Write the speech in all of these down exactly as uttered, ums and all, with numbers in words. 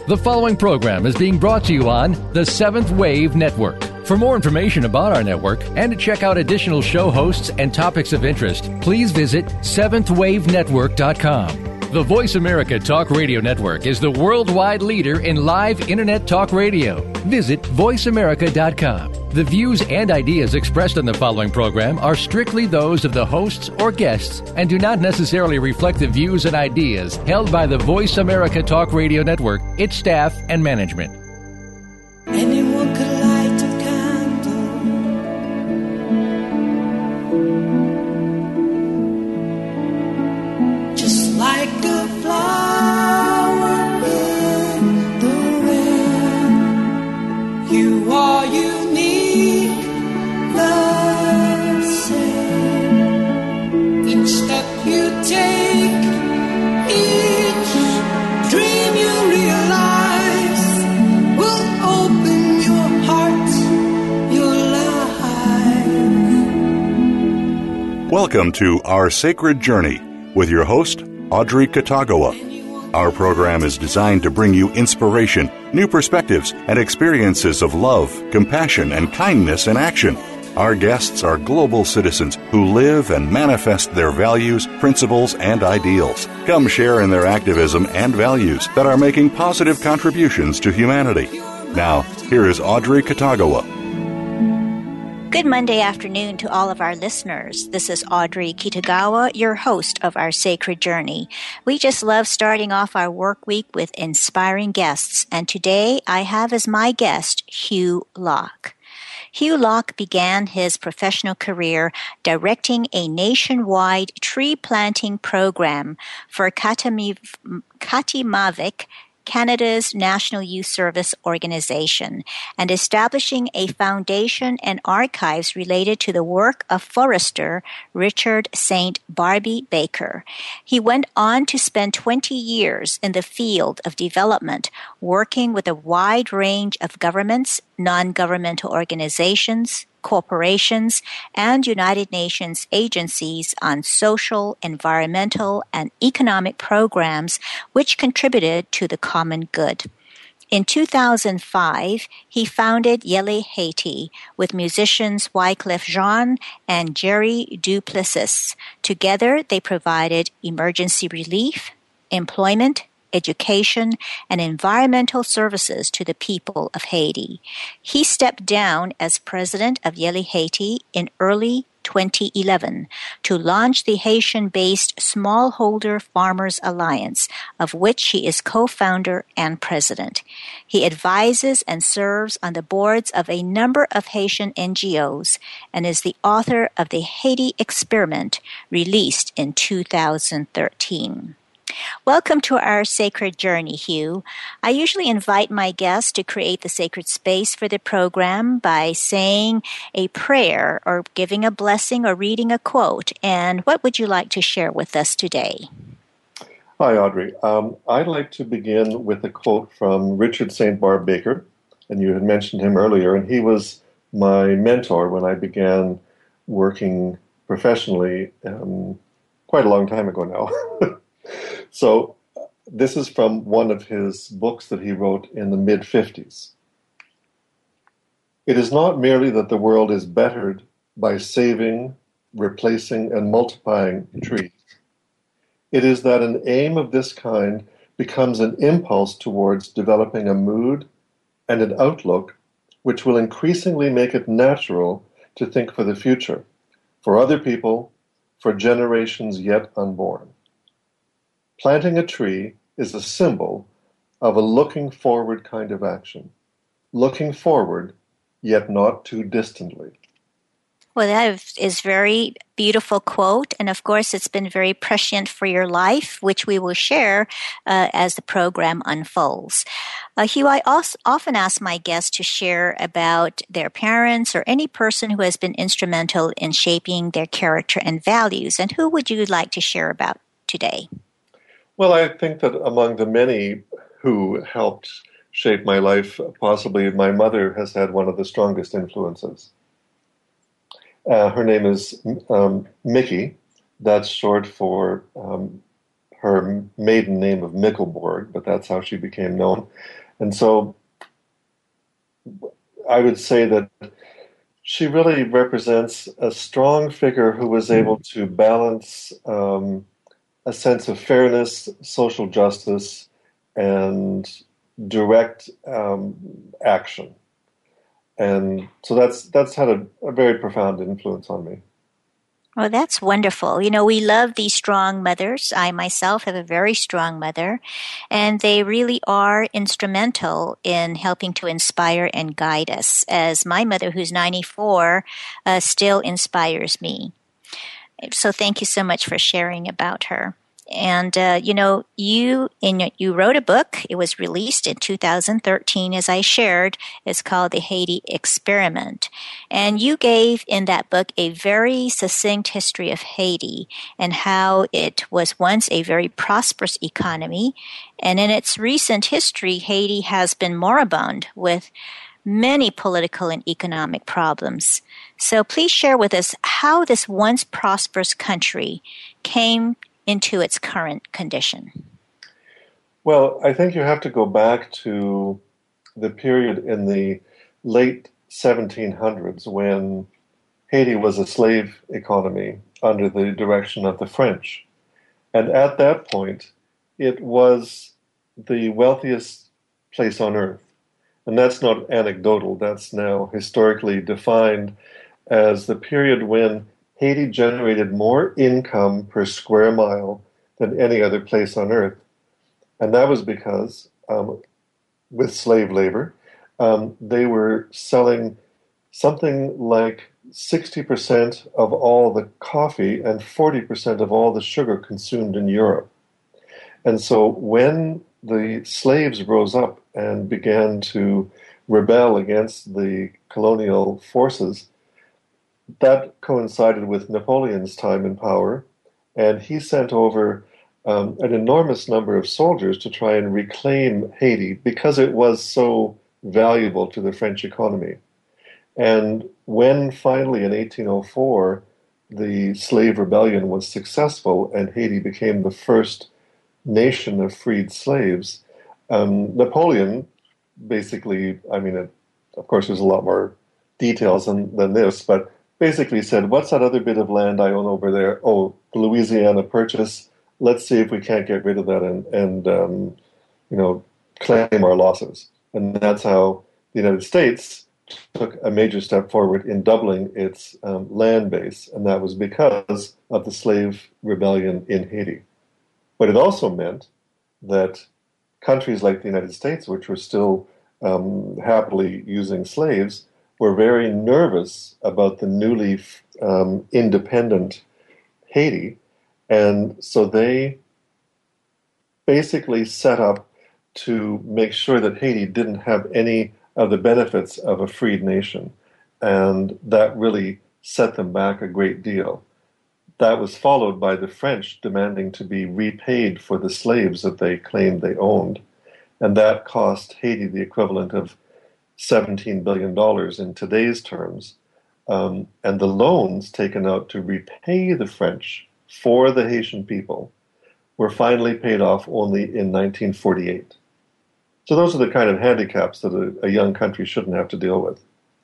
The following program is being brought to you on the Seventh Wave Network. For more information about our network and to check out additional show hosts and topics of interest, please visit seventh wave network dot com. The Voice America Talk Radio Network is the worldwide leader in live Internet talk radio. Visit voice america dot com. The views and ideas expressed on the following program are strictly those of the hosts or guests and do not necessarily reflect the views and ideas held by the Voice America Talk Radio Network, its staff, and management. Anyone could light a candle, just like a flower in the wind. You are unique, the same. Each step you take, each dream you realize will open your heart, your life. Welcome to Our Sacred Journey with your host, Audrey Katagawa. Our program is designed to bring you inspiration, new perspectives, and experiences of love, compassion, and kindness in action. Our guests are global citizens who live and manifest their values, principles, and ideals. Come share in their activism and values that are making positive contributions to humanity. Now, here is Audrey Katagawa. Good Monday afternoon to all of our listeners. This is Audrey Kitagawa, your host of Our Sacred Journey. We just love starting off our work week with inspiring guests, and today I have as my guest Hugh Locke. Hugh Locke began his professional career directing a nationwide tree planting program for Katimavik, Canada's National Youth Service Organization, and establishing a foundation and archives related to the work of forester Richard Saint Barbe Baker. He went on to spend twenty years in the field of development, working with a wide range of governments, non-governmental organizations, corporations, and United Nations agencies on social, environmental, and economic programs which contributed to the common good. In two thousand five, he founded Yele Haiti with musicians Wyclef Jean and Jerry Duplessis. Together, they provided emergency relief, employment, education, and environmental services to the people of Haiti. He stepped down as president of Yele Haiti in early twenty eleven to launch the Haitian-based Smallholder Farmers Alliance, of which he is co-founder and president. He advises and serves on the boards of a number of Haitian N G Os and is the author of The Haiti Experiment, released in two thousand thirteen. Welcome to Our Sacred Journey, Hugh. I usually invite my guests to create the sacred space for the program by saying a prayer or giving a blessing or reading a quote. And what would you like to share with us today? Hi, Audrey. Um, I'd like to begin with a quote from Richard Saint Barbe Baker, and you had mentioned him earlier, and he was my mentor when I began working professionally um, quite a long time ago now. So this is from one of his books that he wrote in the mid-fifties. It is not merely that the world is bettered by saving, replacing, and multiplying trees. It is that an aim of this kind becomes an impulse towards developing a mood and an outlook which will increasingly make it natural to think for the future, for other people, for generations yet unborn. Planting a tree is a symbol of a looking forward kind of action, looking forward, yet not too distantly. Well, that is a very beautiful quote, and of course it's been very prescient for your life, which we will share uh, as the program unfolds. Uh, Hugh, I also often ask my guests to share about their parents or any person who has been instrumental in shaping their character and values, and who would you like to share about today? Well, I think that among the many who helped shape my life, possibly my mother has had one of the strongest influences. Uh, her name is um, Mickey. That's short for um, her maiden name of Mickelborg, but that's how she became known. And so I would say that she really represents a strong figure who was able to balance um, a sense of fairness, social justice, and direct um, action. And so that's that's had a, a very profound influence on me. Oh, that's wonderful. You know, we love these strong mothers. I myself have a very strong mother, and they really are instrumental in helping to inspire and guide us, as my mother, who's ninety-four, uh, still inspires me. So thank you so much for sharing about her. And, uh, you know, you in you wrote a book. It was released in two thousand thirteen, as I shared. It's called The Haiti Experiment. And you gave in that book a very succinct history of Haiti and how it was once a very prosperous economy. And in its recent history, Haiti has been moribund with many political and economic problems. So please share with us how this once prosperous country came into its current condition. Well, I think you have to go back to the period in the late seventeen hundreds when Haiti was a slave economy under the direction of the French. And at that point, it was the wealthiest place on earth. And that's not anecdotal, that's now historically defined as the period when Haiti generated more income per square mile than any other place on earth. And that was because, um, with slave labor, um, they were selling something like sixty percent of all the coffee and forty percent of all the sugar consumed in Europe. And so when the slaves rose up and began to rebel against the colonial forces, that coincided with Napoleon's time in power, and he sent over um, an enormous number of soldiers to try and reclaim Haiti because it was so valuable to the French economy. And when finally in eighteen oh four the slave rebellion was successful and Haiti became the first nation of freed slaves, um, Napoleon basically, I mean, it, of course there's a lot more details than, than this, but basically said, what's that other bit of land I own over there? Oh, the Louisiana Purchase. Let's see if we can't get rid of that and, and um, you know, claim our losses. And that's how the United States took a major step forward in doubling its um, land base, and that was because of the slave rebellion in Haiti. But it also meant that countries like the United States, which were still um, happily using slaves, were very nervous about the newly um, independent Haiti, and so they basically set up to make sure that Haiti didn't have any of the benefits of a freed nation, and that really set them back a great deal. That was followed by the French demanding to be repaid for the slaves that they claimed they owned, and that cost Haiti the equivalent of seventeen billion dollars in today's terms, um, and the loans taken out to repay the French for the Haitian people were finally paid off only in nineteen forty-eight. So those are the kind of handicaps that a, a young country shouldn't have to deal with.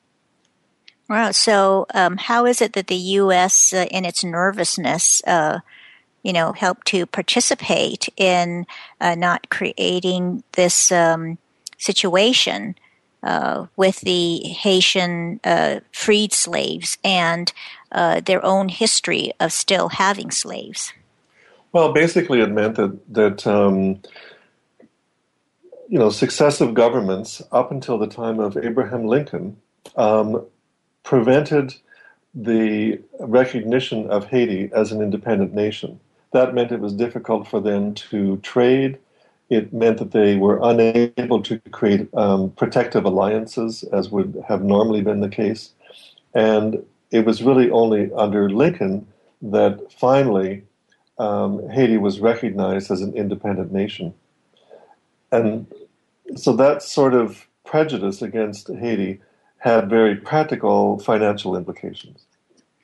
Wow. So um, how is it that the U S, uh, in its nervousness, uh, you know, helped to participate in uh, not creating this um, situation uh, with the Haitian uh, freed slaves and uh, their own history of still having slaves? Well, basically it meant that, that um, you know, successive governments up until the time of Abraham Lincoln um, prevented the recognition of Haiti as an independent nation. That meant it was difficult for them to trade. It meant that they were unable to create um, protective alliances, as would have normally been the case. And it was really only under Lincoln that finally um, Haiti was recognized as an independent nation. And so that sort of prejudice against Haiti had very practical financial implications.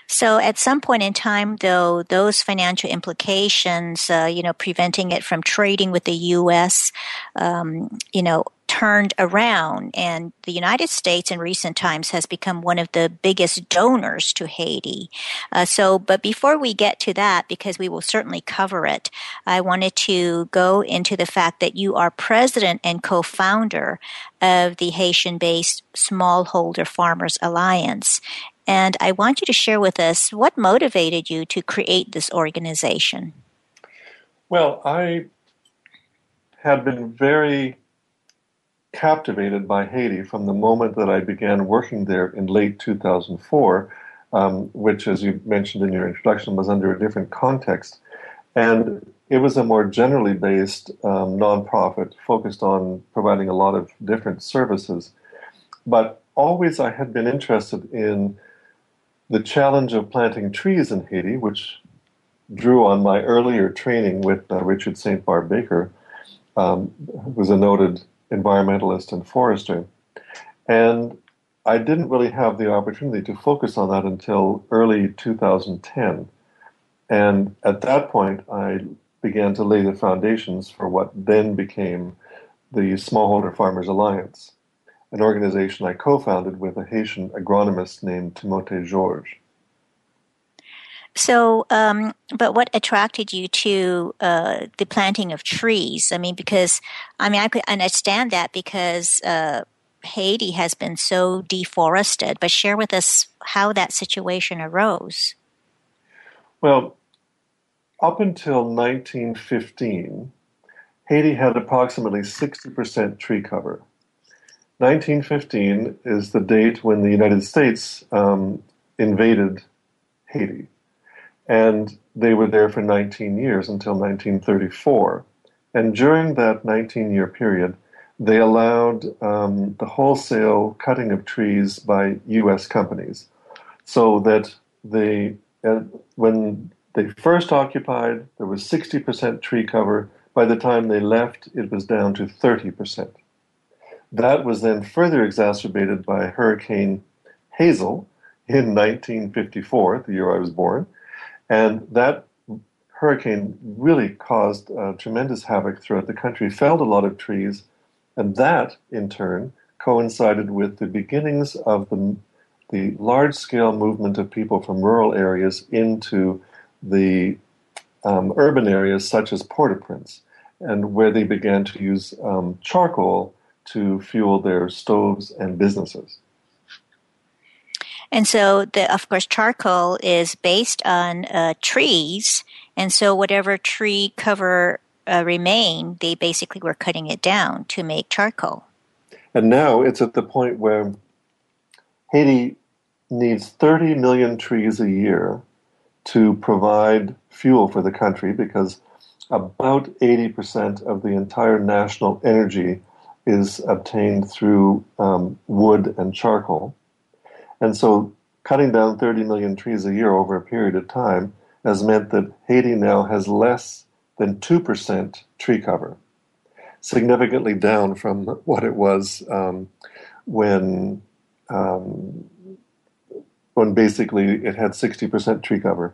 So at some point in time, though, those financial implications, uh, you know, preventing it from trading with the U S, um, you know, turned around, and the United States in recent times has become one of the biggest donors to Haiti. Uh, so, but before we get to that, because we will certainly cover it, I wanted to go into the fact that you are president and co-founder of the Haitian-based Smallholder Farmers Alliance. And I want you to share with us what motivated you to create this organization. Well, I had been very captivated by Haiti from the moment that I began working there in late two thousand four, um, which, as you mentioned in your introduction, was under a different context. And it was a more generally based um, nonprofit focused on providing a lot of different services. But always I had been interested in the challenge of planting trees in Haiti, which drew on my earlier training with uh, Richard Saint Barbe Baker, um, who was a noted environmentalist and forester. And I didn't really have the opportunity to focus on that until early two thousand ten. And at that point, I began to lay the foundations for what then became the Smallholder Farmers Alliance, an organization I co-founded with a Haitian agronomist named Timothée Georges. So, um, but what attracted you to uh, the planting of trees? I mean, because, I mean, I could understand that because uh, Haiti has been so deforested, but share with us how that situation arose. Well, up until nineteen fifteen, Haiti had approximately sixty percent tree cover. nineteen fifteen is the date when the United States um, invaded Haiti. And they were there for nineteen years until nineteen thirty-four. And during that nineteen-year period, they allowed um, the wholesale cutting of trees by U S companies, so that they, uh, when they first occupied, there was sixty percent tree cover. By the time they left, it was down to thirty percent. That was then further exacerbated by Hurricane Hazel in nineteen fifty-four, the year I was born. And that hurricane really caused uh, tremendous havoc throughout the country, felled a lot of trees, and that, in turn, coincided with the beginnings of the, the large-scale movement of people from rural areas into the um, urban areas such as Port-au-Prince, and where they began to use um, charcoal to fuel their stoves and businesses. And so, the, of course, charcoal is based on uh, trees, and so whatever tree cover uh, remained, they basically were cutting it down to make charcoal. And now it's at the point where Haiti needs thirty million trees a year to provide fuel for the country, because about eighty percent of the entire national energy is obtained through um, wood and charcoal. And so cutting down thirty million trees a year over a period of time has meant that Haiti now has less than two percent tree cover, significantly down from what it was um, when um, when basically it had sixty percent tree cover.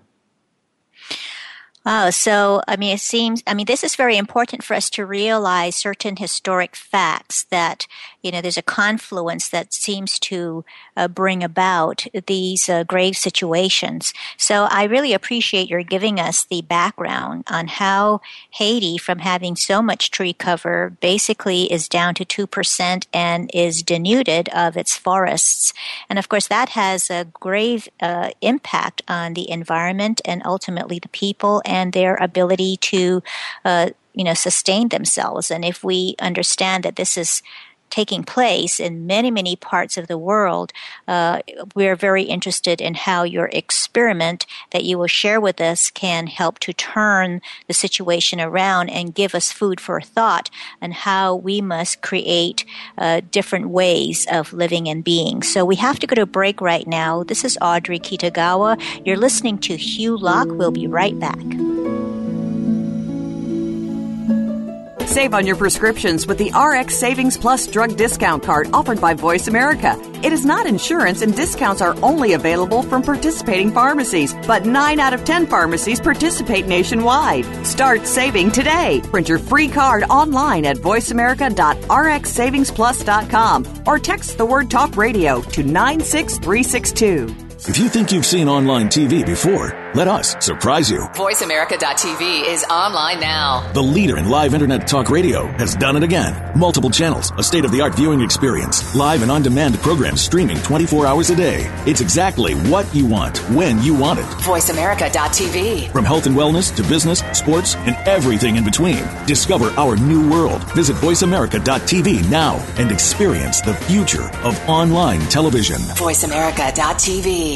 Oh, so, I mean, it seems, I mean, this is very important for us to realize certain historic facts that, you know, there's a confluence that seems to uh, bring about these uh, grave situations. So I really appreciate your giving us the background on how Haiti, from having so much tree cover, basically is down to two percent and is denuded of its forests. And of course, that has a grave uh, impact on the environment and ultimately the people and their ability to, uh, you know, sustain themselves. And if we understand that this is taking place in many, many parts of the world, uh, we're very interested in how your experiment that you will share with us can help to turn the situation around and give us food for thought on how we must create uh, different ways of living and being. So we have to go to a break right now. This is Audrey Kitagawa. You're listening to Hugh Locke. We'll be right back. Save on your prescriptions with the R X Savings Plus drug discount card offered by Voice America. It is not insurance, and discounts are only available from participating pharmacies, but nine out of ten pharmacies participate nationwide. Start saving today. Print your free card online at voice america dot r x savings plus dot com or text the word Talk Radio to nine six three six two. If you think you've seen online T V before, let us surprise you. voice america dot t v is online now. The leader in live Internet talk radio has done it again. Multiple channels, a state-of-the-art viewing experience, live and on-demand programs streaming twenty-four hours a day. It's exactly what you want, when you want it. voice america dot t v. From health and wellness to business, sports, and everything in between. Discover our new world. Visit voice america dot t v now and experience the future of online television. voice america dot t v.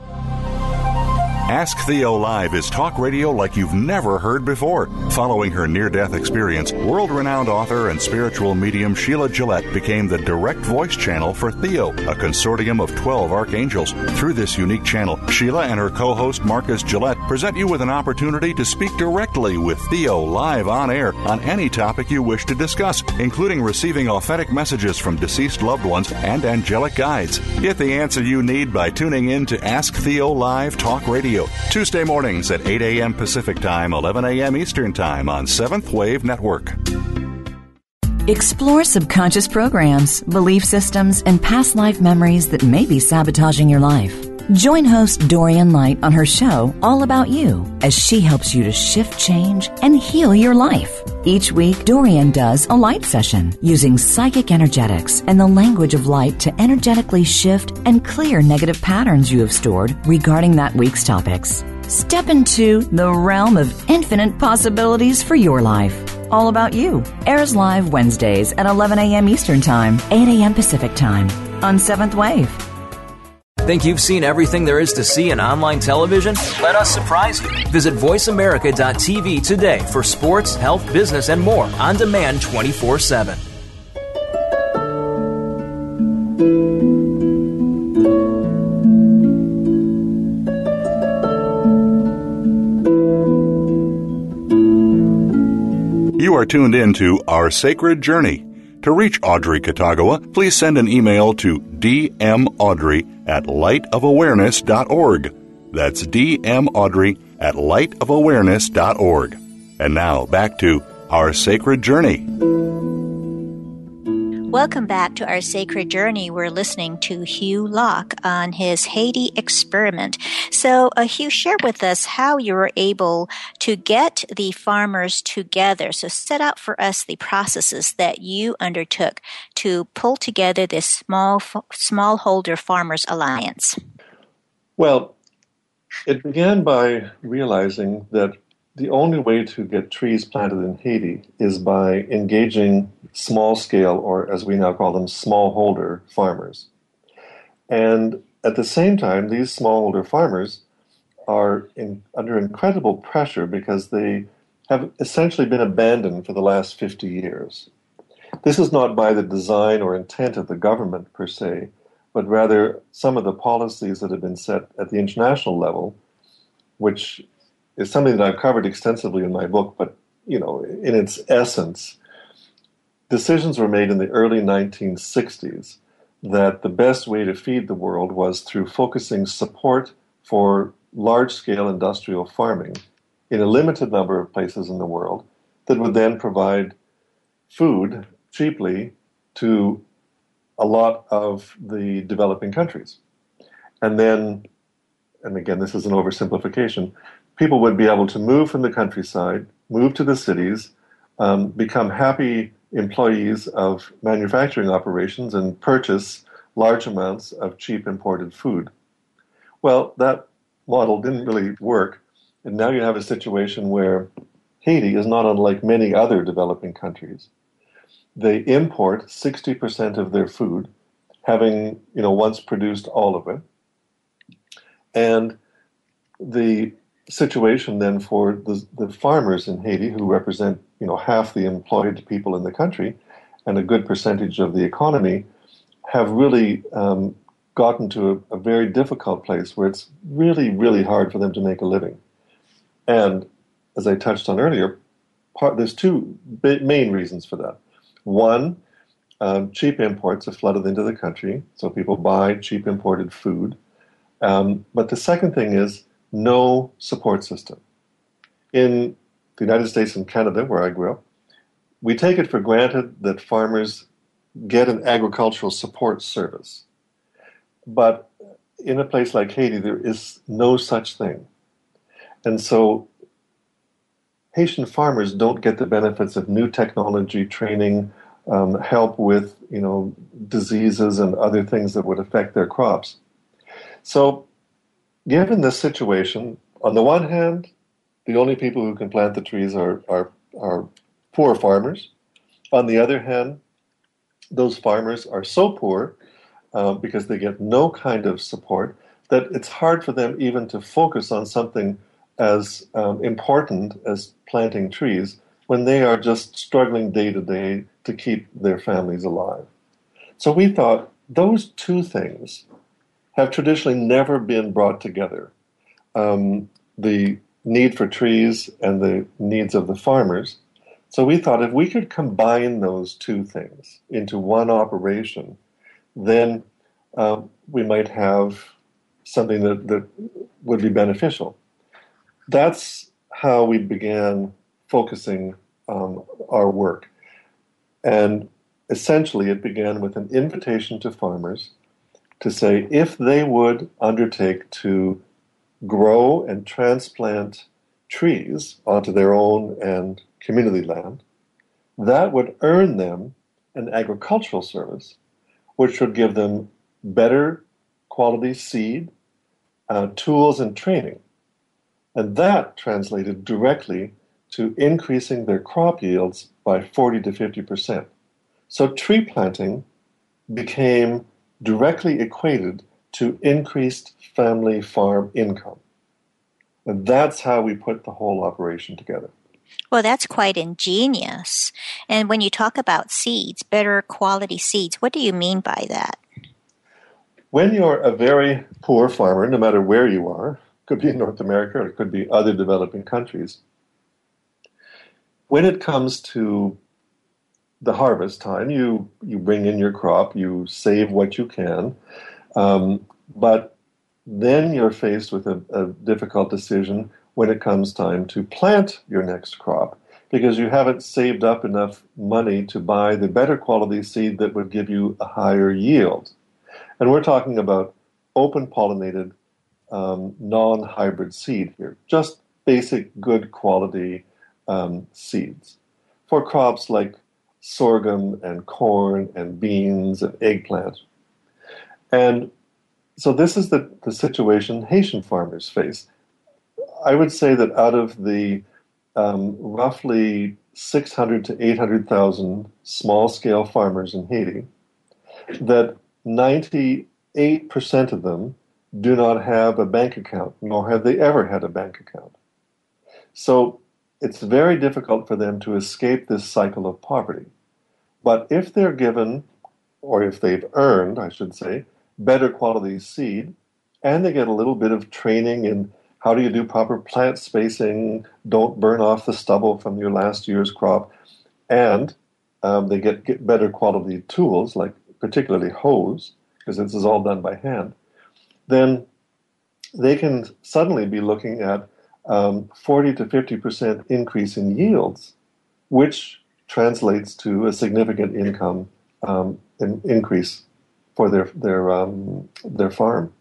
Ask Theo Live is talk radio like you've never heard before. Following her near-death experience, world-renowned author and spiritual medium Sheila Gillette became the direct voice channel for Theo, a consortium of twelve archangels. Through this unique channel, Sheila and her co-host Marcus Gillette present you with an opportunity to speak directly with Theo live on air on any topic you wish to discuss, including receiving authentic messages from deceased loved ones and angelic guides. Get the answer you need by tuning in to Ask Theo Live Talk Radio. Tuesday mornings at eight a.m. Pacific Time, eleven a.m. Eastern Time on Seventh Wave Network. Explore subconscious programs, belief systems, and past life memories that may be sabotaging your life. Join host Dorian Light on her show, All About You, as she helps you to shift change and heal your life. Each week, Dorian does a light session using psychic energetics and the language of light to energetically shift and clear negative patterns you have stored regarding that week's topics. Step into the realm of infinite possibilities for your life. All About You airs live Wednesdays at eleven a.m. Eastern Time, eight a.m. Pacific Time on Seventh Wave. Think you've seen everything there is to see in online television? Let us surprise you. Visit voice america dot t v today for sports, health, business, and more on demand twenty-four seven. You are tuned in to Our Sacred Journey. To reach Audrey Katagawa, please send an email to d m audrey at light of awareness dot org. That's d m audrey at light of awareness dot org. And now, back to Our Sacred Journey. Welcome back to Our Sacred Journey. We're listening to Hugh Locke on his Haiti experiment. So, uh, Hugh, share with us how you were able to get the farmers together. So, set out for us the processes that you undertook to pull together this small smallholder farmers alliance. Well, it began by realizing that the only way to get trees planted in Haiti is by engaging small-scale, or as we now call them, smallholder farmers. And at the same time, these smallholder farmers are in, under incredible pressure because they have essentially been abandoned for the last fifty years. This is not by the design or intent of the government per se, but rather some of the policies that have been set at the international level, which is something that I've covered extensively in my book, but, you know, in its essence, decisions were made in the early nineteen sixties that the best way to feed the world was through focusing support for large-scale industrial farming in a limited number of places in the world that would then provide food cheaply to a lot of the developing countries. And then, and again, this is an oversimplification, people would be able to move from the countryside, move to the cities, um, become happy employees of manufacturing operations and purchase large amounts of cheap imported food. Well, that model didn't really work, and now you have a situation where Haiti is not unlike many other developing countries. They import sixty percent of their food, having, you know, once produced all of it. And the situation then for the, the farmers in Haiti, who represent, you know, half the employed people in the country and a good percentage of the economy, have really um, gotten to a, a very difficult place where it's really, really hard for them to make a living. And as I touched on earlier, part, there's two main reasons for that. One, um, cheap imports have flooded into the country, so people buy cheap imported food. Um, but the second thing is no support system. In the United States and Canada, where I grew up, we take it for granted that farmers get an agricultural support service. But in a place like Haiti, there is no such thing. And so Haitian farmers don't get the benefits of new technology, training, um, help with, you know, diseases and other things that would affect their crops. So given this situation, on the one hand, the only people who can plant the trees are, are, are poor farmers. On the other hand, those farmers are so poor uh, because they get no kind of support that it's hard for them even to focus on something as um, important as planting trees when they are just struggling day to day to keep their families alive. So we thought those two things have traditionally never been brought together. Um, the need for trees and the needs of the farmers. So we thought if we could combine those two things into one operation, then uh, we might have something that, that would be beneficial. That's how we began focusing um, our work. And essentially it began with an invitation to farmers to say if they would undertake to grow and transplant trees onto their own and community land, that would earn them an agricultural service, which would give them better quality seed, uh, tools, and training. And that translated directly to increasing their crop yields by forty to fifty percent. So tree planting became directly equated to increased family farm income. And that's how we put the whole operation together. Well, that's quite ingenious. And when you talk about seeds, better quality seeds, what do you mean by that? When you're a very poor farmer, no matter where you are, could be in North America or it could be other developing countries, when it comes to the harvest time, you, you bring in your crop, you save what you can, um, but then you're faced with a, a difficult decision when it comes time to plant your next crop, because you haven't saved up enough money to buy the better quality seed that would give you a higher yield. And we're talking about open-pollinated, um, non-hybrid seed here, just basic good quality um, seeds for crops like sorghum and corn and beans and eggplant. And so this is the, the situation Haitian farmers face. I would say that out of the um, roughly six hundred to eight hundred thousand small-scale farmers in Haiti, that ninety-eight percent of them do not have a bank account, nor have they ever had a bank account. So it's very difficult for them to escape this cycle of poverty. But if they're given, or if they've earned, I should say, better quality seed, and they get a little bit of training in how do you do proper plant spacing, don't burn off the stubble from your last year's crop, and um, they get, get better quality tools, like particularly hoes, because this is all done by hand, then they can suddenly be looking at um, forty to fifty percent increase in yields, which translates to a significant income um, in increase for their their um, their farm.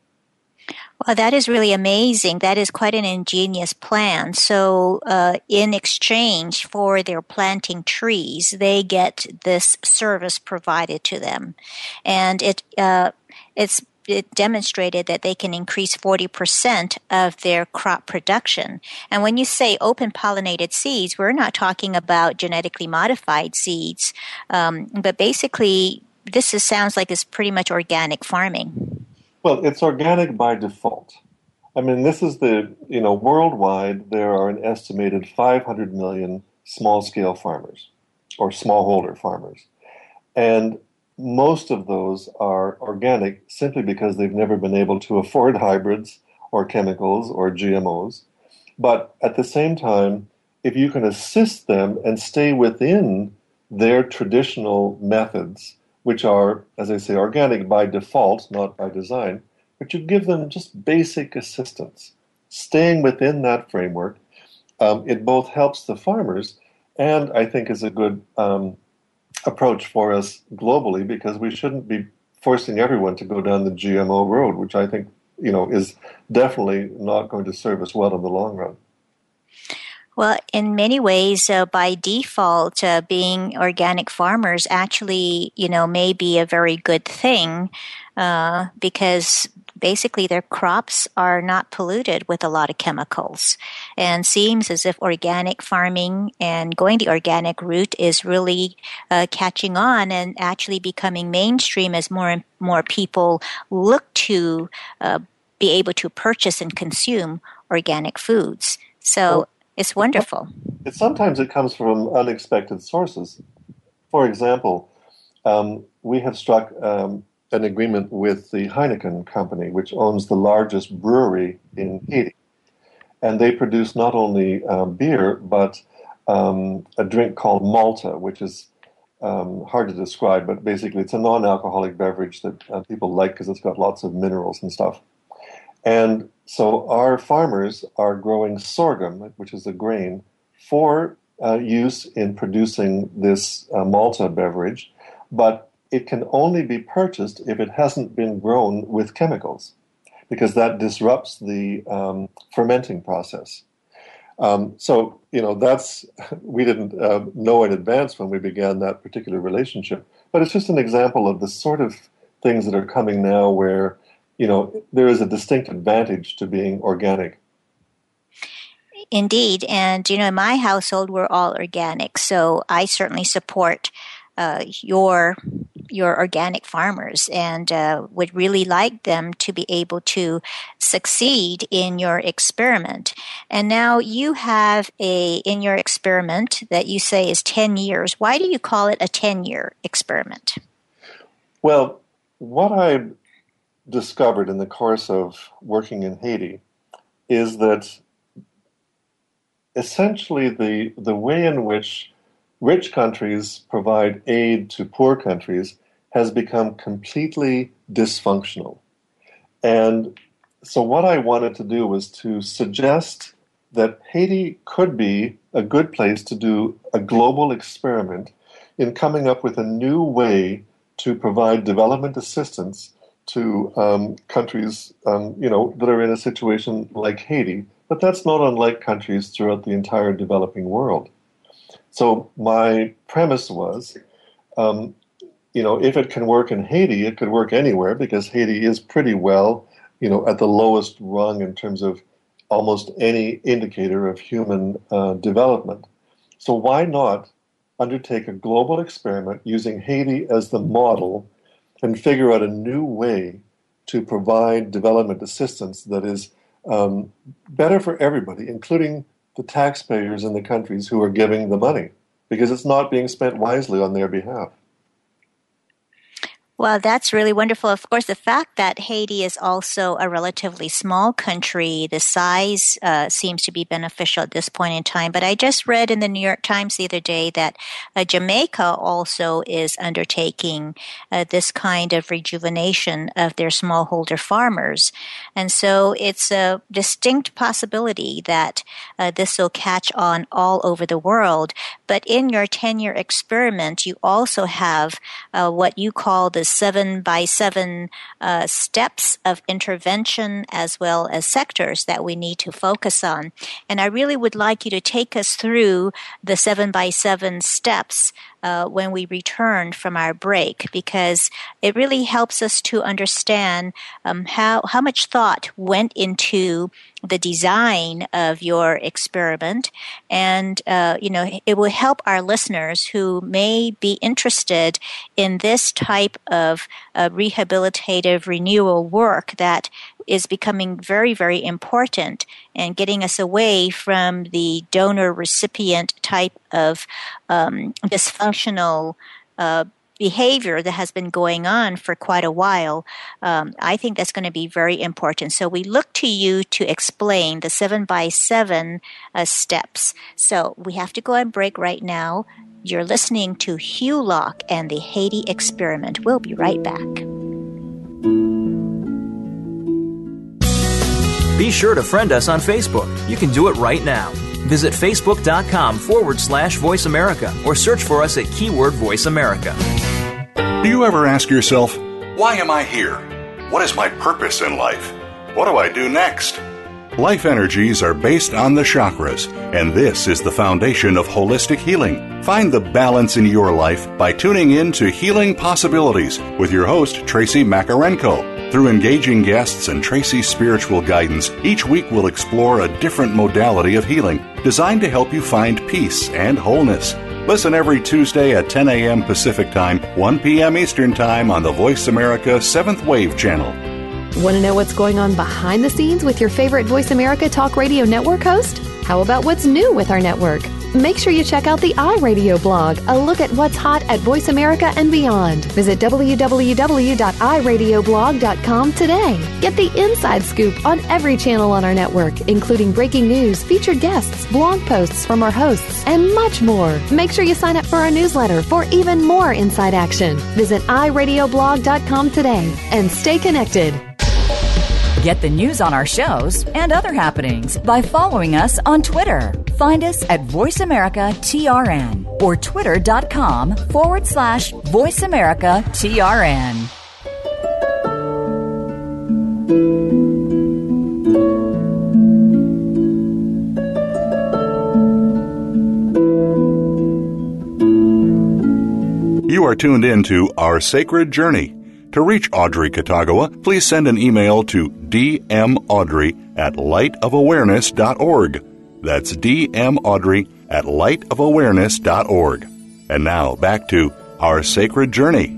Well, that is really amazing. That is quite an ingenious plan. So uh, in exchange for their planting trees, they get this service provided to them. And it uh, it's it demonstrated that they can increase forty percent of their crop production. And when you say open-pollinated seeds, we're not talking about genetically modified seeds, um, but basically this is, sounds like it's pretty much organic farming. Well, it's organic by default. I mean, this is the, you know, worldwide there are an estimated five hundred million small-scale farmers or smallholder farmers. And most of those are organic simply because they've never been able to afford hybrids or chemicals or G M Os. But at the same time, if you can assist them and stay within their traditional methods, which are, as I say, organic by default, not by design, but you give them just basic assistance. Staying within that framework, um, it both helps the farmers and I think is a good um, approach for us globally, because we shouldn't be forcing everyone to go down the G M O road, which I think, you know, is definitely not going to serve us well in the long run. Well, in many ways, uh, by default, uh, being organic farmers actually, you know, may be a very good thing uh, because basically their crops are not polluted with a lot of chemicals. And seems as if organic farming and going the organic route is really uh, catching on and actually becoming mainstream as more and more people look to uh, be able to purchase and consume organic foods. So well, it's wonderful. It, sometimes it comes from unexpected sources. For example, um, we have struck um, an agreement with the Heineken company, which owns the largest brewery in Haiti. And they produce not only um, beer, but um, a drink called Malta, which is um, hard to describe, but basically it's a non-alcoholic beverage that uh, people like because it's got lots of minerals and stuff. And so our farmers are growing sorghum, which is a grain, for uh, use in producing this uh, Malta beverage, but it can only be purchased if it hasn't been grown with chemicals, because that disrupts the um, fermenting process. Um, so, you know, that's, we didn't uh, know in advance when we began that particular relationship, but it's just an example of the sort of things that are coming now where, you know, there is a distinct advantage to being organic. Indeed. And, you know, in my household, we're all organic. So I certainly support uh, your your organic farmers and uh, would really like them to be able to succeed in your experiment. And now you have a, in your experiment that you say is ten years. Why do you call it a ten-year experiment? Well, what I discovered in the course of working in Haiti is that essentially the the way in which rich countries provide aid to poor countries has become completely dysfunctional. And so what I wanted to do was to suggest that Haiti could be a good place to do a global experiment in coming up with a new way to provide development assistance to um, countries, um, you know, that are in a situation like Haiti, but that's not unlike countries throughout the entire developing world. So my premise was, um, you know, if it can work in Haiti, it could work anywhere, because Haiti is pretty well, you know, at the lowest rung in terms of almost any indicator of human uh, development. So why not undertake a global experiment using Haiti as the model and figure out a new way to provide development assistance that is um, better for everybody, including the taxpayers in the countries who are giving the money, because it's not being spent wisely on their behalf. Well, that's really wonderful. Of course, the fact that Haiti is also a relatively small country, the size uh, seems to be beneficial at this point in time. But I just read in the New York Times the other day that uh, Jamaica also is undertaking uh, this kind of rejuvenation of their smallholder farmers. And so it's a distinct possibility that uh, this will catch on all over the world. But in your ten-year experiment, you also have uh, what you call the seven by seven uh, steps of intervention as well as sectors that we need to focus on. And I really would like you to take us through the seven by seven steps uh, when we return from our break, because it really helps us to understand um, how, how much thought went into the design of your experiment. And, uh, you know, it will help our listeners who may be interested in this type of uh, rehabilitative renewal work that is becoming very, very important and getting us away from the donor-recipient type of um, dysfunctional uh, behavior that has been going on for quite a while, um, I think that's going to be very important. So we look to you to explain the seven by seven uh, steps. So we have to go on break right now. You're listening to Hugh Locke and the Haiti Experiment. We'll be right back. Be sure to friend us on Facebook. You can do it right now. Visit facebook.com forward slash Voice America or search for us at keyword Voice America. Do you ever ask yourself, why am I here? What is my purpose in life? What do I do next? Life energies are based on the chakras, and this is the foundation of holistic healing. Find the balance in your life by tuning in to Healing Possibilities with your host, Tracy Makarenko. Through engaging guests and Tracy's spiritual guidance, each week we'll explore a different modality of healing designed to help you find peace and wholeness. Listen every Tuesday at ten a.m. Pacific Time, one p.m. Eastern Time on the Voice America seventh Wave channel. Want to know what's going on behind the scenes with your favorite Voice America Talk Radio Network host? How about what's new with our network? Make sure you check out the iRadio blog, a look at what's hot at Voice America and beyond. Visit w w w dot i radio blog dot com today. Get the inside scoop on every channel on our network, including breaking news, featured guests, blog posts from our hosts, and much more. Make sure you sign up for our newsletter for even more inside action. Visit i radio blog dot com today and stay connected. Get the news on our shows and other happenings by following us on Twitter. Find us at Voice America T R N or twitter.com forward slash Voice America TRN. You are tuned in to Our Sacred Journey. To reach Audrey Katagawa, please send an email to d m audrey at light of awareness dot org. That's d m audrey at light of awareness dot org. And now, back to Our Sacred Journey.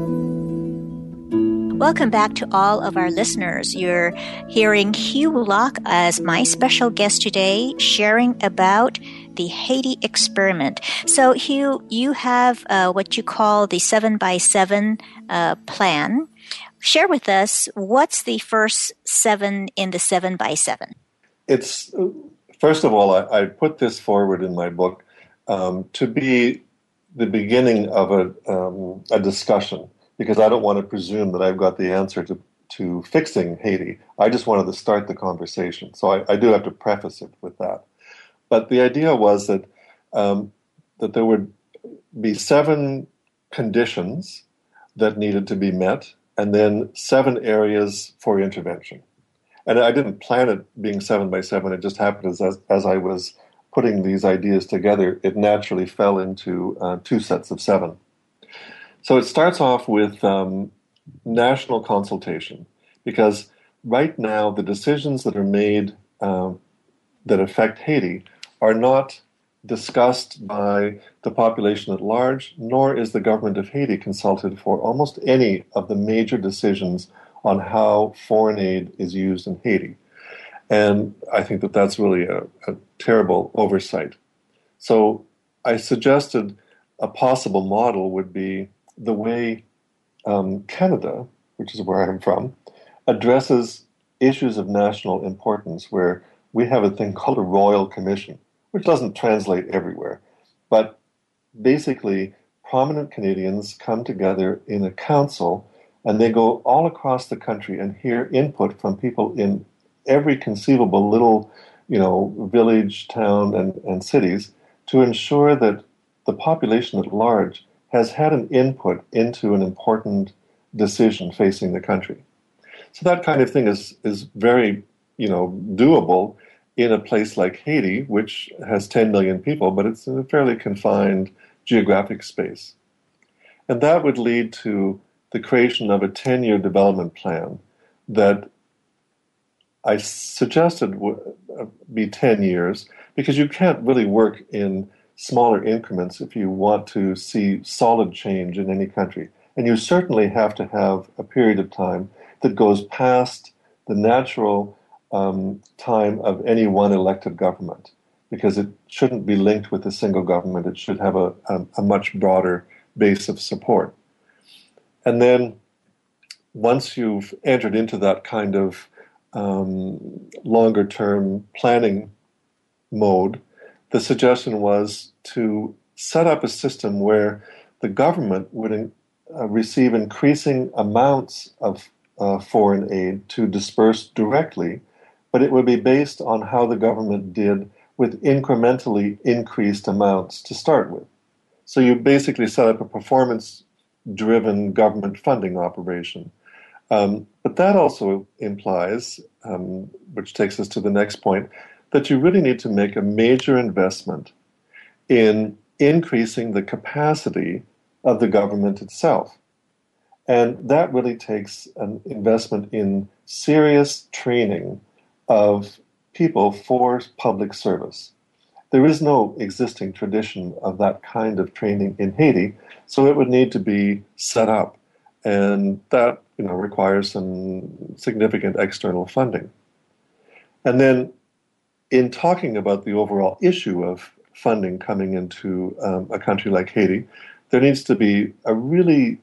Welcome back to all of our listeners. You're hearing Hugh Locke as my special guest today, sharing about the Haiti Experiment. So, Hugh, you have uh, what you call the seven by seven uh, plan. Share with us, what's the first seven in the seven by seven? It's, first of all, I, I put this forward in my book um, to be the beginning of a, um, a discussion, because I don't want to presume that I've got the answer to, to fixing Haiti. I just wanted to start the conversation. So I, I do have to preface it with that. But the idea was that um, that there would be seven conditions that needed to be met, and then seven areas for intervention. And I didn't plan it being seven by seven. It just happened as as, as I was putting these ideas together, it naturally fell into uh, two sets of seven. So it starts off with um, national consultation, because right now the decisions that are made uh, that affect Haiti are not discussed by the population at large, nor is the government of Haiti consulted for almost any of the major decisions on how foreign aid is used in Haiti. And I think that that's really a, a terrible oversight. So I suggested a possible model would be the way um, Canada, which is where I'm from, addresses issues of national importance, where we have a thing called a Royal Commission, which doesn't translate everywhere. But basically, prominent Canadians come together in a council, and they go all across the country and hear input from people in every conceivable little, you know, village, town, and, and cities, to ensure that the population at large has had an input into an important decision facing the country. So that kind of thing is is very, you know, doable in a place like Haiti, which has ten million people, but it's in a fairly confined geographic space. And that would lead to the creation of a ten-year development plan that I suggested would be ten years, because you can't really work in smaller increments if you want to see solid change in any country. And you certainly have to have a period of time that goes past the natural um, time of any one elected government, because it shouldn't be linked with a single government. It should have a, a, a much broader base of support. And then once you've entered into that kind of um, longer-term planning mode, the suggestion was to set up a system where the government would in, uh, receive increasing amounts of uh, foreign aid to disperse directly, but it would be based on how the government did with incrementally increased amounts to start with. So you basically set up a performance-driven government funding operation. Um, but that also implies, um, which takes us to the next point, that you really need to make a major investment in increasing the capacity of the government itself. And that really takes an investment in serious training of people for public service. There is no existing tradition of that kind of training in Haiti, so it would need to be set up. And that, you know, requires some significant external funding. And then in talking about the overall issue of funding coming into um, a country like Haiti, there needs to be a really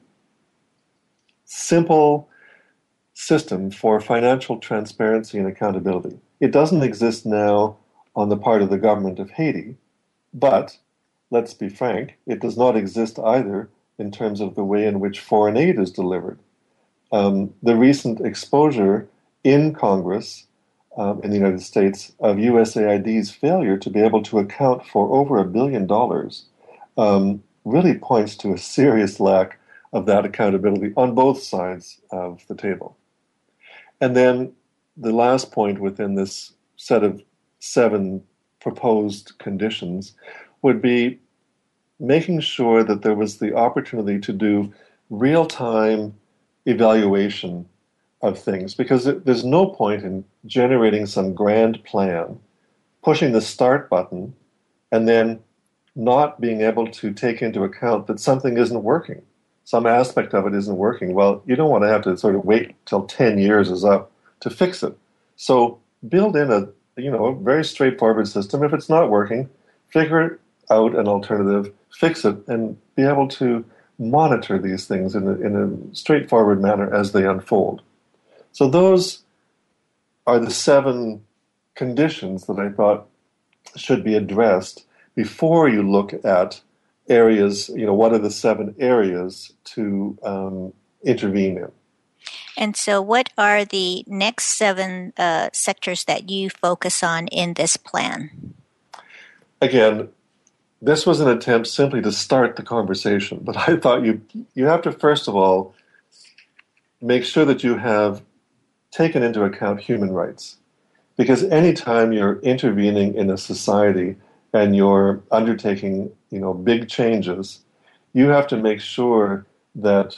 simple system for financial transparency and accountability. It doesn't exist now on the part of the government of Haiti, but let's be frank, it does not exist either in terms of the way in which foreign aid is delivered. Um, the recent exposure in Congress um, in the United States of U S A I D's failure to be able to account for over a billion dollars um, really points to a serious lack of that accountability on both sides of the table. And then the last point within this set of seven proposed conditions would be making sure that there was the opportunity to do real-time evaluation of things, because there's no point in generating some grand plan, pushing the start button, and then not being able to take into account that something isn't working. Some aspect of it isn't working. Well, you don't want to have to sort of wait till ten years is up to fix it. So build in a, you know, a very straightforward system. If it's not working, figure out an alternative, fix it, and be able to monitor these things in a, in a straightforward manner as they unfold. So those are the seven conditions that I thought should be addressed before you look at areas, you know, what are the seven areas to um, intervene in. And so what are the next seven uh, sectors that you focus on in this plan? Again, this was an attempt simply to start the conversation, but I thought you you have to, first of all, make sure that you have taken into account human rights. Because anytime you're intervening in a society and you're undertaking, you know, big changes, you have to make sure that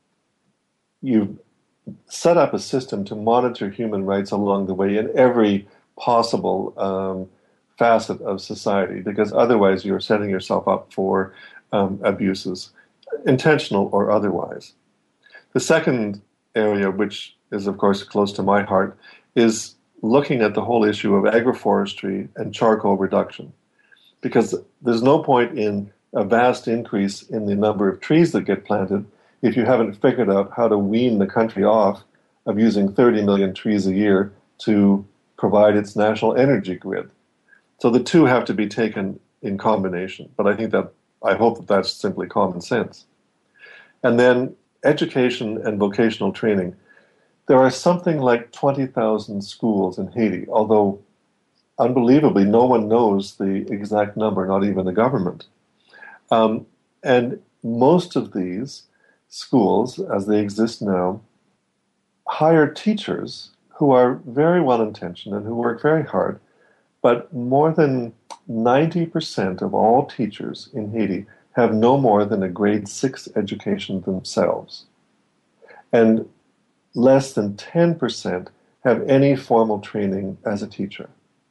you set up a system to monitor human rights along the way in every possible um, facet of society, because otherwise you're setting yourself up for um, abuses, intentional or otherwise. The second area, which is of course close to my heart, is looking at the whole issue of agroforestry and charcoal reduction, because there's no point in a vast increase in the number of trees that get planted if you haven't figured out how to wean the country off of using thirty million trees a year to provide its national energy grid. So the two have to be taken in combination, but I think that, I hope that that's simply common sense. And then education and vocational training. There are something like twenty thousand schools in Haiti, although unbelievably no one knows the exact number, not even the government. Um, and most of these schools, as they exist now, hire teachers who are very well-intentioned and who work very hard, but more than ninety percent of all teachers in Haiti have no more than a grade six education themselves. And less than ten percent have any formal training as a teacher.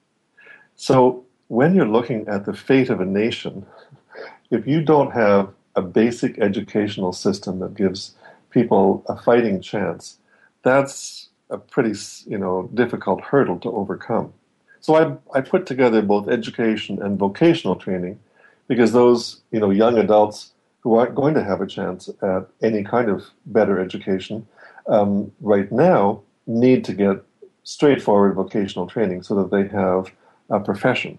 So when you're looking at the fate of a nation, if you don't have a basic educational system that gives people a fighting chance, that's a pretty, you know, difficult hurdle to overcome. So I, I put together both education and vocational training, because those, you know, young adults who aren't going to have a chance at any kind of better education um, right now need to get straightforward vocational training so that they have a profession.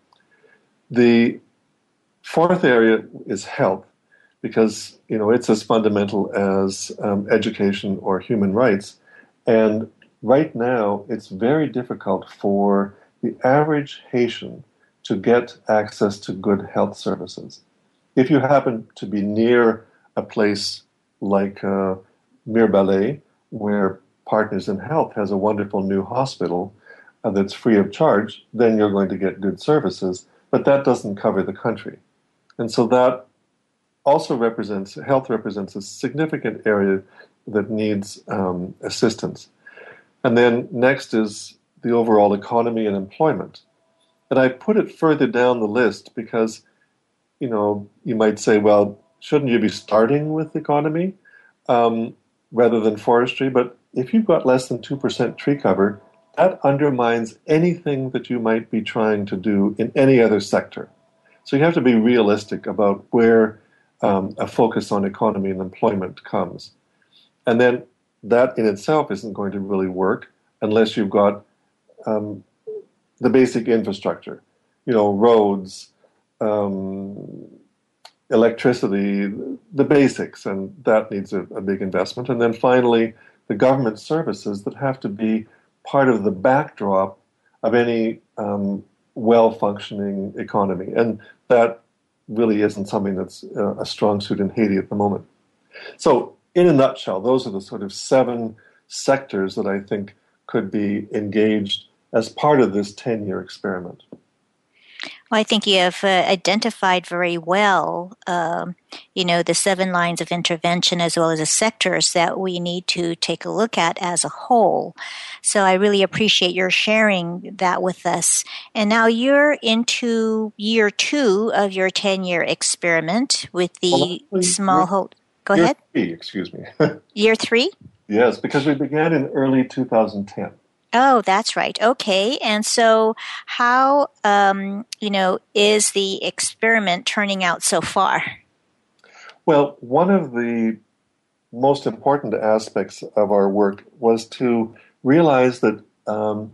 The fourth area is health, because you know it's as fundamental as um, education or human rights. And right now, it's very difficult for the average Haitian to get access to good health services. If you happen to be near a place like uh, Mirebalais, where Partners in Health has a wonderful new hospital uh, that's free of charge, then you're going to get good services, but that doesn't cover the country. And so that also represents, health represents a significant area that needs um, assistance. And then next is the overall economy and employment. And I put it further down the list because, you know, you might say, well, shouldn't you be starting with economy um, rather than forestry? But if you've got less than two percent tree cover, that undermines anything that you might be trying to do in any other sector. So you have to be realistic about where um, a focus on economy and employment comes. And then that in itself isn't going to really work unless you've got um, the basic infrastructure, you know, roads, um, electricity, the basics, and that needs a, a big investment. And then finally, the government services that have to be part of the backdrop of any um, well-functioning economy. And that really isn't something that's uh, a strong suit in Haiti at the moment. So in a nutshell, those are the sort of seven sectors that I think could be engaged as part of this ten-year experiment. Well, I think you have uh, identified very well, um, you know, the seven lines of intervention as well as the sectors that we need to take a look at as a whole. So I really appreciate your sharing that with us. And now you're into year two of your ten-year experiment with the well, smallhold. Go year ahead. Three, excuse me. Year three? Yes, because we began in early two thousand ten. Oh, that's right. Okay. And so how, um, you know, is the experiment turning out so far? Well, one of the most important aspects of our work was to realize that um,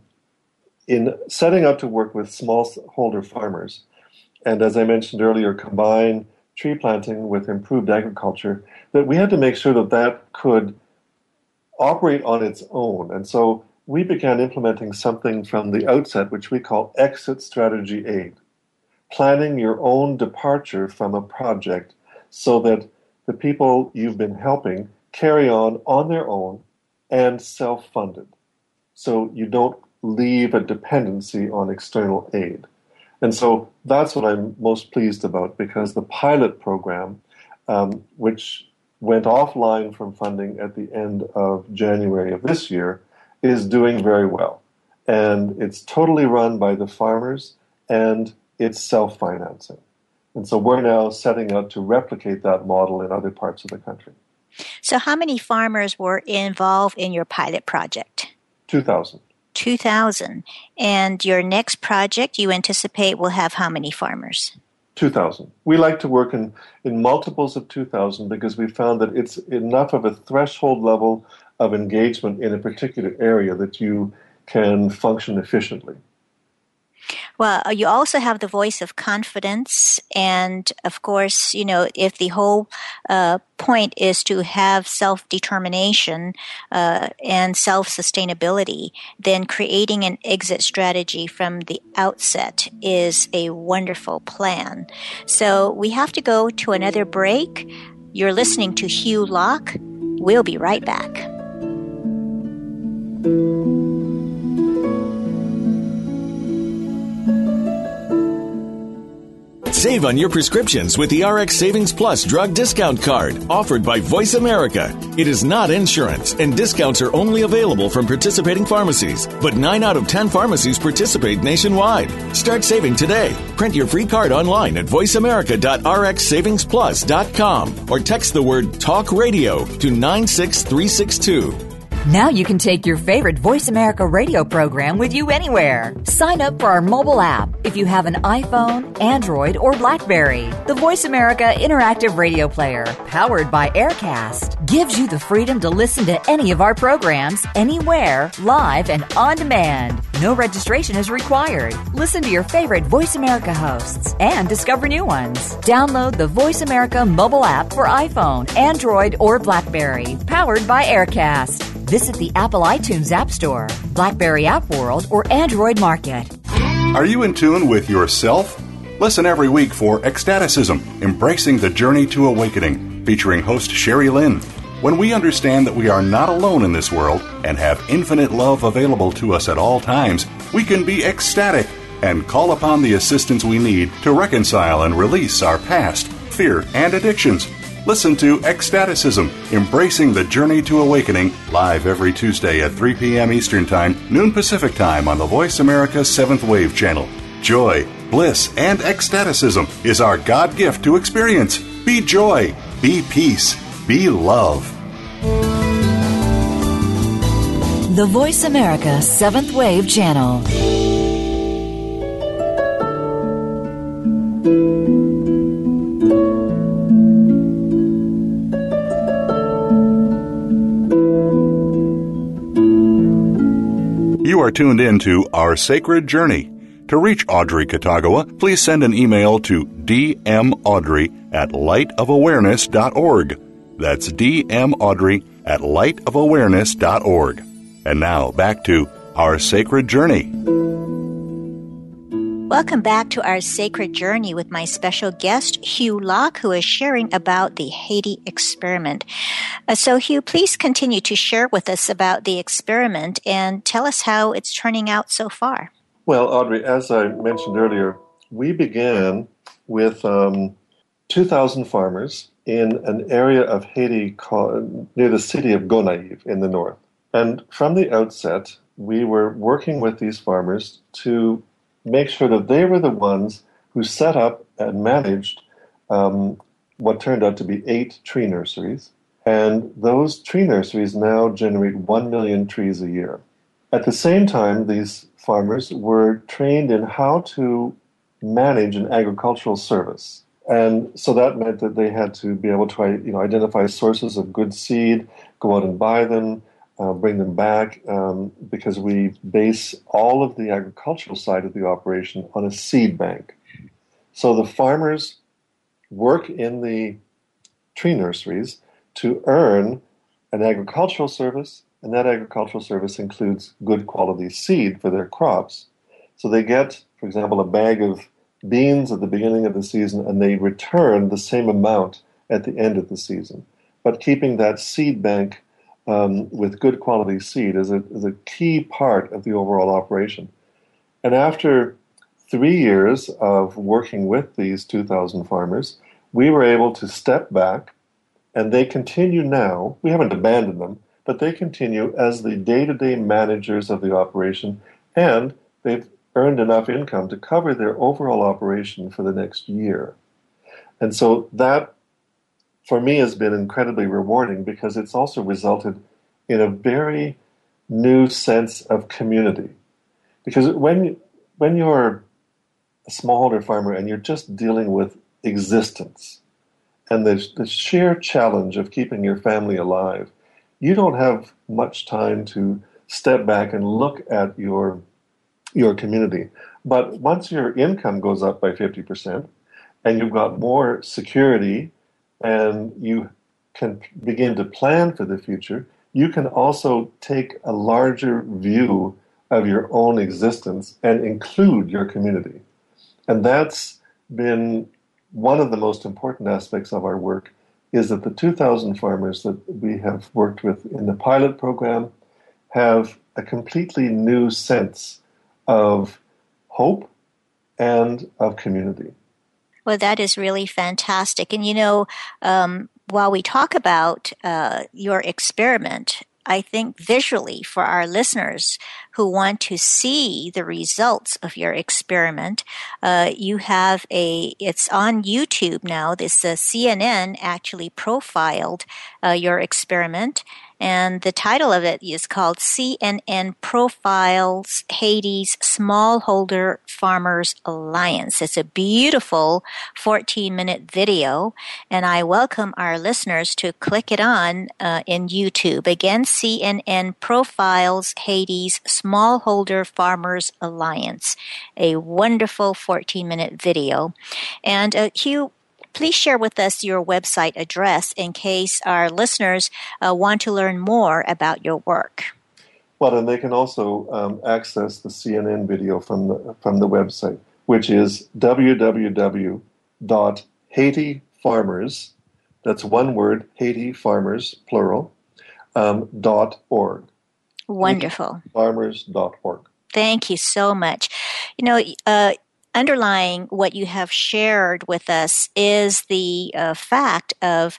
in setting out to work with smallholder farmers, and as I mentioned earlier, combine tree planting with improved agriculture, that we had to make sure that that could operate on its own. And so we began implementing something from the outset, which we call exit strategy aid, planning your own departure from a project so that the people you've been helping carry on on their own and self-funded. So you don't leave a dependency on external aid. And so that's what I'm most pleased about, because the pilot program, um, which went offline from funding at the end of January of this year, is doing very well. And it's totally run by the farmers, and it's self-financing. And so we're now setting out to replicate that model in other parts of the country. So how many farmers were involved in your pilot project? two thousand. two thousand. And your next project you anticipate will have how many farmers? two thousand. We like to work in, in multiples of two thousand because we found that it's enough of a threshold level of engagement in a particular area that you can function efficiently. Well, you also have the voice of confidence. And of course, you know, if the whole uh, point is to have self-determination uh, and self-sustainability, then creating an exit strategy from the outset is a wonderful plan. So we have to go to another break. You're listening to Hugh Locke. We'll be right back. Save on your prescriptions with the R X Savings Plus drug discount card offered by Voice America. It is not insurance, and discounts are only available from participating pharmacies. But nine out of ten pharmacies participate nationwide. Start saving today. Print your free card online at voice america dot r x savings plus dot com or text the word TALK RADIO to nine six three six two. Now you can take your favorite Voice America radio program with you anywhere. Sign up for our mobile app if you have an iPhone, Android, or BlackBerry. The Voice America Interactive Radio Player, powered by Aircast, gives you the freedom to listen to any of our programs anywhere, live and on demand. No registration is required. Listen to your favorite Voice America hosts and discover new ones. Download the Voice America mobile app for iPhone, Android, or BlackBerry, powered by Aircast. Visit the Apple iTunes App Store, BlackBerry App World, or Android Market. Are you in tune with yourself? Listen every week for Ecstaticism, Embracing the Journey to Awakening, featuring host Sherry Lynn. When we understand that we are not alone in this world and have infinite love available to us at all times, we can be ecstatic and call upon the assistance we need to reconcile and release our past, fear, and addictions. Listen to Ecstaticism, Embracing the Journey to Awakening, live every Tuesday at three p.m. Eastern Time, noon Pacific Time on the Voice America seventh Wave channel. Joy, bliss, and ecstaticism is our God gift to experience. Be joy, be peace, be love. The Voice America seventh Wave channel. You are tuned in to Our Sacred Journey. To reach Audrey Katagawa, please send an email to d m audrey at light of awareness dot org. That's d m audrey at light of awareness dot org. And now, back to Our Sacred Journey. Welcome back to Our Sacred Journey with my special guest, Hugh Locke, who is sharing about the Haiti experiment. Uh, so, Hugh, please continue to share with us about the experiment and tell us how it's turning out so far. Well, Audrey, as I mentioned earlier, we began with um, two thousand farmers in an area of Haiti called, near the city of Gonaïves in the north. And from the outset, we were working with these farmers to make sure that they were the ones who set up and managed um, what turned out to be eight tree nurseries. And those tree nurseries now generate one million trees a year. At the same time, these farmers were trained in how to manage an agricultural service. And so that meant that they had to be able to you know, identify sources of good seed, go out and buy them, uh, bring them back, um, because we base all of the agricultural side of the operation on a seed bank. So the farmers work in the tree nurseries to earn an agricultural service, and that agricultural service includes good quality seed for their crops. So they get, for example, a bag of beans at the beginning of the season, and they return the same amount at the end of the season. But keeping that seed bank um, with good quality seed is a, is a key part of the overall operation. And after three years of working with these two thousand farmers, we were able to step back, and they continue now. We haven't abandoned them, but they continue as the day-to-day managers of the operation, and they've earned enough income to cover their overall operation for the next year. And so that, for me, has been incredibly rewarding because it's also resulted in a very new sense of community. Because when, when you're a smallholder farmer and you're just dealing with existence and the, the sheer challenge of keeping your family alive, you don't have much time to step back and look at your your community. But once your income goes up by fifty percent and you've got more security and you can begin to plan for the future, you can also take a larger view of your own existence and include your community. And that's been one of the most important aspects of our work, is that the two thousand farmers that we have worked with in the pilot program have a completely new sense of hope and of community. Well, that is really fantastic. And, you know, um, while we talk about uh, your experiment, I think visually for our listeners, who want to see the results of your experiment, uh, you have a, it's on YouTube now. This uh, C N N actually profiled uh, your experiment. And the title of it is called C N N Profiles Haiti's Smallholder Farmers Alliance. It's a beautiful fourteen-minute video, and I welcome our listeners to click it on uh, in YouTube. Again, C N N Profiles Haiti's Smallholder Farmers Alliance. A wonderful fourteen-minute video. And uh, Hugh, please share with us your website address in case our listeners uh, want to learn more about your work. Well, and they can also um, access the C N N video from the from the website, which is w w w dot haiti farmers, that's one word, Haiti Farmers, plural, um, dot org. Wonderful. haiti farmers dot org. Thank you so much. You know, uh, underlying what you have shared with us is the uh, fact of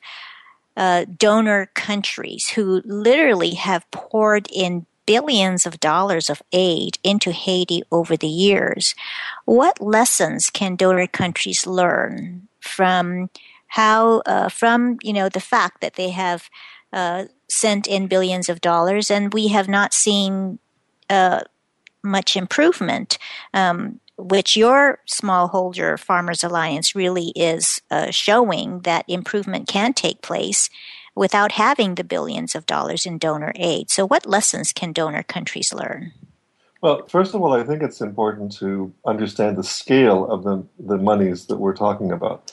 uh, donor countries who literally have poured in billions of dollars of aid into Haiti over the years. What lessons can donor countries learn from how, uh, from you know, the fact that they have uh, sent in billions of dollars and we have not seen uh, much improvement? Um, which your Smallholder Farmers Alliance really is uh, showing that improvement can take place without having the billions of dollars in donor aid. So what lessons can donor countries learn? Well, first of all, I think it's important to understand the scale of the, the monies that we're talking about.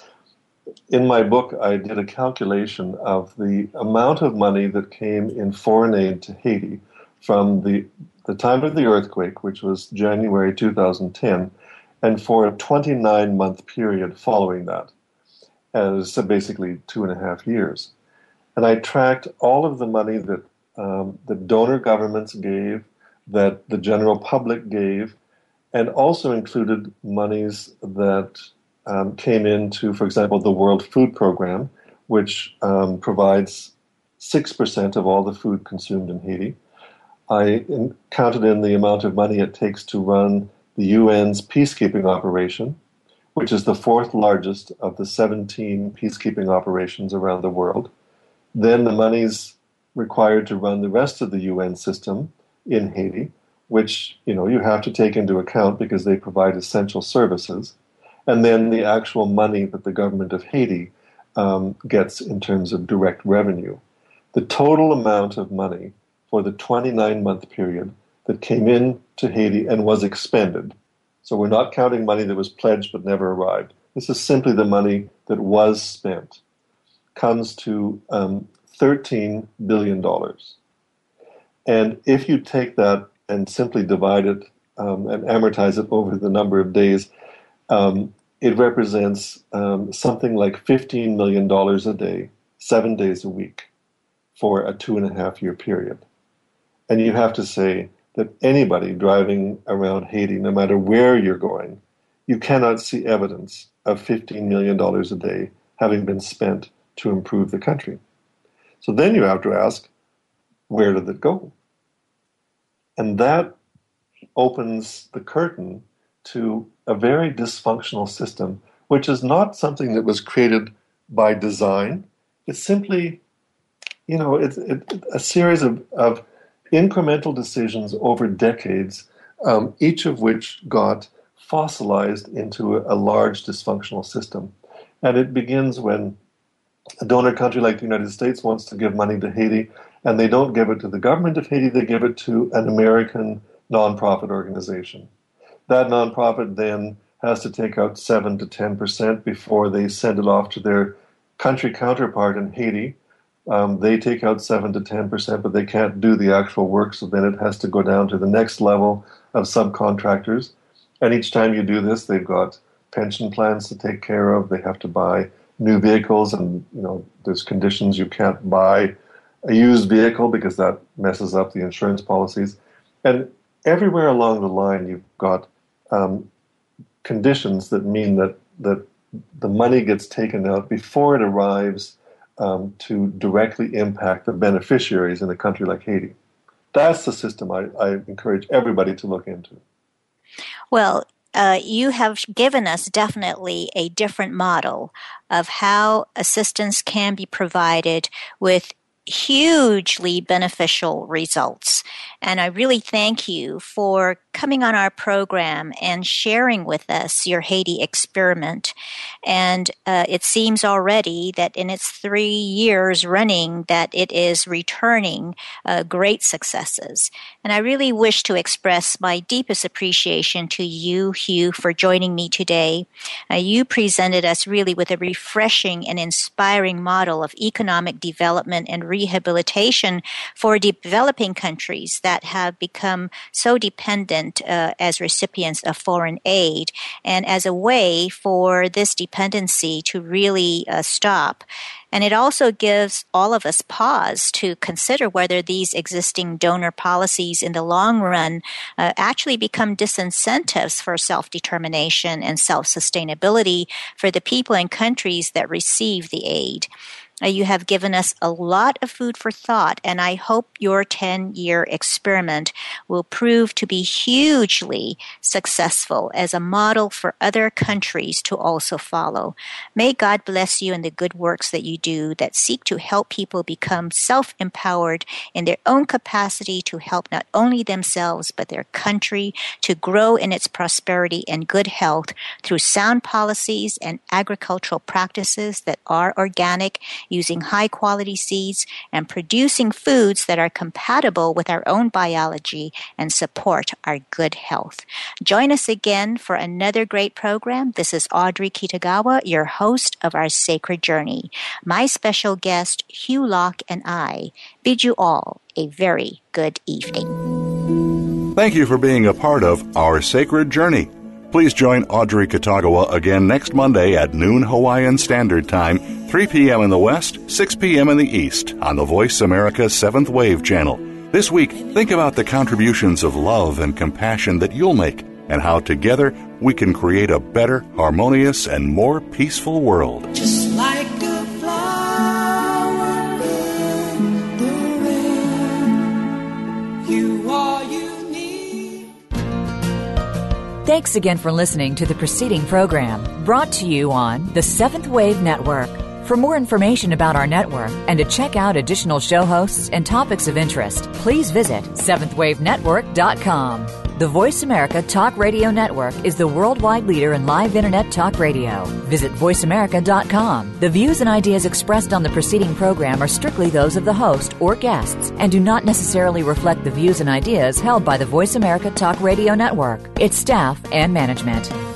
In my book, I did a calculation of the amount of money that came in foreign aid to Haiti from the the time of the earthquake, which was January two thousand ten, and for a twenty-nine month period following that, as so basically two and a half years. And I tracked all of the money that um, the donor governments gave, that the general public gave, and also included monies that um, came into, for example, the World Food Program, which um, provides six percent of all the food consumed in Haiti. I in, counted in the amount of money it takes to run the U N's peacekeeping operation, which is the fourth largest of the seventeen peacekeeping operations around the world. Then the monies required to run the rest of the U N system in Haiti, which you know you have to take into account because they provide essential services. And then the actual money that the government of Haiti um, gets in terms of direct revenue. The total amount of money for the twenty-nine month period that came in to Haiti and was expended. So we're not counting money that was pledged but never arrived. This is simply the money that was spent. Comes to um, thirteen billion dollars. And if you take that and simply divide it um, and amortize it over the number of days, um, it represents um, something like fifteen million dollars a day, seven days a week, for a two and a half year period. And you have to say that anybody driving around Haiti, no matter where you're going, you cannot see evidence of fifteen million dollars a day having been spent to improve the country. So then you have to ask, where did it go? And that opens the curtain to a very dysfunctional system, which is not something that was created by design. It's simply, you know, it's it, a series of, of incremental decisions over decades, um, each of which got fossilized into a, a large dysfunctional system. And it begins when a donor country like the United States wants to give money to Haiti, and they don't give it to the government of Haiti, they give it to an American nonprofit organization. That nonprofit then has to take out seven to ten percent before they send it off to their country counterpart in Haiti. Um, they take out seven to ten percent, but they can't do the actual work, so then it has to go down to the next level of subcontractors. And each time you do this, they've got pension plans to take care of. They have to buy new vehicles, and you know there's conditions you can't buy a used vehicle because that messes up the insurance policies. And everywhere along the line, you've got um, conditions that mean that, that the money gets taken out before it arrives um, to directly impact the beneficiaries in a country like Haiti. That's the system I, I encourage everybody to look into. Well, uh, you have given us definitely a different model of how assistance can be provided with hugely beneficial results. And I really thank you for coming on our program and sharing with us your Haiti experiment. And uh, it seems already that in its three years running that it is returning uh, great successes. And I really wish to express my deepest appreciation to you, Hugh, for joining me today. Uh, you presented us really with a refreshing and inspiring model of economic development and rehabilitation for developing countries that have become so dependent uh, as recipients of foreign aid, and as a way for this dependency to really uh, stop. And it also gives all of us pause to consider whether these existing donor policies in the long run uh, actually become disincentives for self-determination and self-sustainability for the people and countries that receive the aid. Uh, you have given us a lot of food for thought, and I hope your ten-year experiment will prove to be hugely successful as a model for other countries to also follow. May God bless you in the good works that you do that seek to help people become self-empowered in their own capacity to help not only themselves but their country to grow in its prosperity and good health through sound policies and agricultural practices that are organic, using high-quality seeds, and producing foods that are compatible with our own biology and support our good health. Join us again for another great program. This is Audrey Kitagawa, your host of Our Sacred Journey. My special guest, Hugh Locke, and I bid you all a very good evening. Thank you for being a part of Our Sacred Journey. Please join Audrey Kitagawa again next Monday at noon Hawaiian Standard Time, three p.m. in the West, six p.m. in the East, on the Voice America seventh Wave channel. This week, think about the contributions of love and compassion that you'll make, and how together we can create a better, harmonious, and more peaceful world. Just like a flower in the rain, you are unique. Thanks again for listening to the preceding program, brought to you on the Seventh Wave Network. For more information about our network and to check out additional show hosts and topics of interest, please visit seventh wave network dot com. The Voice America Talk Radio Network is the worldwide leader in live Internet talk radio. Visit voice america dot com. The views and ideas expressed on the preceding program are strictly those of the host or guests and do not necessarily reflect the views and ideas held by the Voice America Talk Radio Network, its staff, and management.